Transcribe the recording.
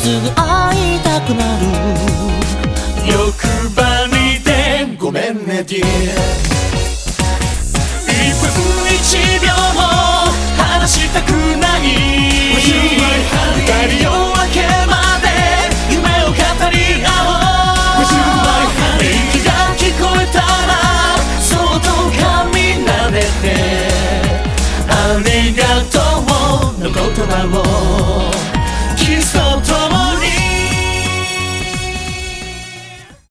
すぐ会いたくなる。 欲張りでごめんねディア。